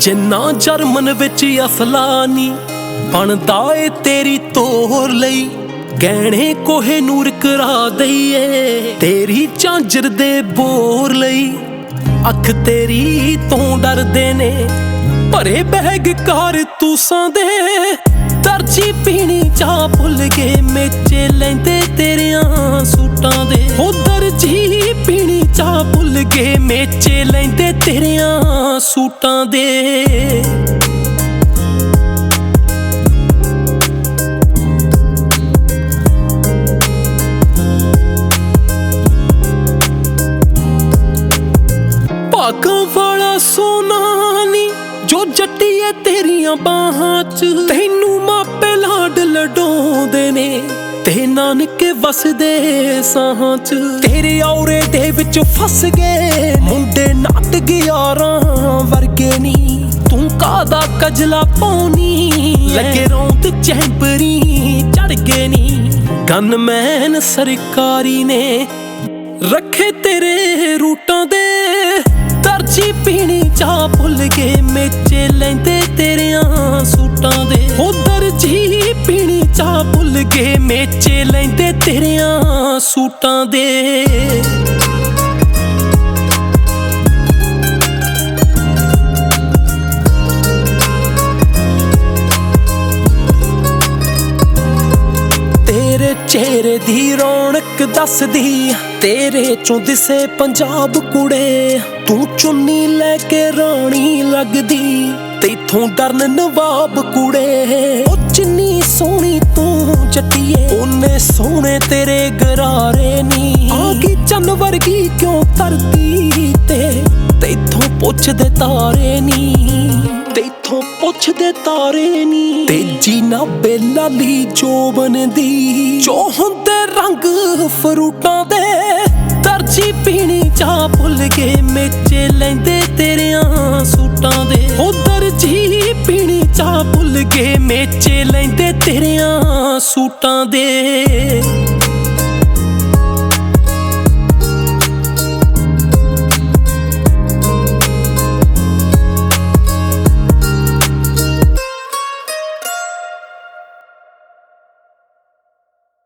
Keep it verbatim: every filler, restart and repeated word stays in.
ਜਿੰਨਾ ਜਰਮਨ ਵਿੱਚ ਅਸਲਾ ਨੀ ਬਣਦਾ ਏ ਤੇਰੀ ਤੋਰ ਲਈ। ਗਹਿਣੇ ਕੋਹੇ ਨੂਰ ਕਰਾ ਦਈਏ ਤੇਰੀ ਝਾਂਜਰ ਦੇ ਬੋਰ ਲਈ। ਅੱਖ ਤੇਰੀ ਤੋਂ ਡਰਦੇ ਨੇ ਭਰੇ ਬੈਗ ਕਾਰਤੂਸਾਂ ਦੇ। ਦਰਜੀ ਪੀਣੀ ਚਾਹ ਭੁੱਲ ਕੇ ਮੇਚੇ ਲੈਂਦੇ ਤੇਰਿਆਂ ਸੂਟਾਂ ਦੇ। ਹੋ ਦਰਜੀ ਪੀਣੀ ਚਾਹ ਭੁੱਲ ਕੇ ਮੇਚੇ ਲੈਂਦੇ ਤੇਰਿਆਂ ਸੂਟਾਂ ਦੇ। ਭਾਗਾਂ ਵਾਲਾ ਸੋਨਾ ਨੀ ਜੋ ਜੱਟੀਏ ਤੇਰੀਆਂ ਬਾਹਾਂ ਚ। ਤੈਨੂੰ ਮਾਪੇ ਲਾਡ ਲਡਾਉਂਦੇ ਨੇ ਤੇ ਨਾਨਕੇ ਵਸਦੇ ਸਾਹਾਂ ਚ। ਤੇਰੇ ਔਰੇ ਦੇ ਵਿੱਚ ਫਸ ਗਏ ਮੁੰਡੇ ਨਾਟਕ ਯਾਰਾਂ ਵਰਗੇ ਨੀ। ਤੂੰ ਕਾਦਾ ਕਜਲਾ ਪਾਉਣੀ ਲੱਗੇ ਰੌਂਦ ਚੈਂਪਰੀ ਚੜ ਗਏ ਨੀ। ਗਨਮੈਨ ਸਰਕਾਰੀ ਨੇ ਰੱਖੇ ਤੇਰੇ ਰੂਟਾਂ ਦੇ। ਦਰਜੀ ਪੀਣੀ ਚਾਹ ਭੁੱਲ ਕੇ ਮੇਚੇ ਲੈਂਦੇ ਤੇਰਿਆਂ ਸੂਟਾਂ ਦੇ। ਹੋ ਦਰਜੀ ਪੀਣੀ ਚਾਹ ਭੁੱਲ ਕੇ ਮੇਚੇ ਲੈਂਦੇ ਤੇਰਿਆਂ ਸੂਟਾਂ ਦੇ। ਤੇਰੇ ਚਿਹਰੇ ਦੀ ਰੌਣਕ ਦੱਸਦੀ ਤੇਰੇ ਚੋਂ ਦਿਸੇ ਪੰਜਾਬ ਕੁੜੇ। ਤੂੰ ਚੁੰਨੀ ਲੈ ਕੇ ਰਾਣੀ ਲੱਗਦੀ ਤੈਥੋਂ ਡਰਨ ਨਵਾਬ ਕੁੜੇ। ਉਹ ਜਿੰਨੀ ਸੋਹਣੀ ਤੂੰ ਜੱਟੀਏ ਉਹਨੇ ਸੋਹਣੇ ਤੇਰੇ ਗਰਾਰੇ ਨੀ। ਆ ਗਈ ਚੰਨ ਵਰਗੀ ਕਿਉਂ ਧਰਤੀ ਤੇ ਤੈਥੋਂ ਪੁੱਛਦੇ ਤਾਰੇ ਨੀ। ਤੈਥੋਂ ਪੁੱਛਦੇ ਤਾਰੇ ਨੀ। ਤੇਜੀ ਨਾ ਬੇਲਾਲੀ ਜੋਬਨ ਦੀ ਜੋ ਹੁੰਦੇ ਰੰਗ ਫਰੂਟਾਂ ਦੇ। ਦਰਜੀ ਪੀਣੀ ਚਾਹ ਭੁੱਲ ਕੇ ਮੇਚੇ ਲੈਂਦੇ ਤੇਰਿਆਂ ਸੂਟਾਂ ਦੇ। ਹੋ ਦਰਜੀ ਪੀਣੀ ਚਾਹ ਭੁੱਲ ਕੇ ਮੇਚੇ ਲੈਂਦੇ ਤੇਰਿਆਂ ਸੂਟਾਂ ਦੇ।